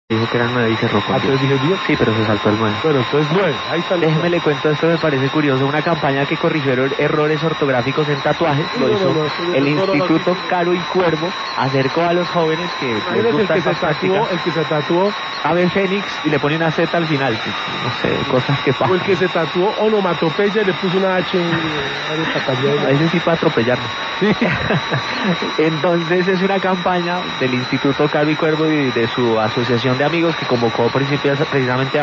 Dijo que eran 9 y cerró con 10. Entonces dije 10. Sí, pero se saltó el 9. Bueno, entonces 9. Ahí está el Déjeme le cuento, esto me parece curioso. Una campaña que corrigió errores ortográficos en tatuajes. Lo hizo el Instituto Caro y Cuervo. Acercó a los jóvenes que les gusta esta práctica. El que se tatuó Ave Fénix y le pone una Z al final. No sé, cosas que pasan. O el que se tatuó onomatopeya y le puso una H en a veces sí para atropellarlo. Sí. Entonces es una campaña del Instituto Caro y Cuervo y de su asociación de amigos que convocó precisamente a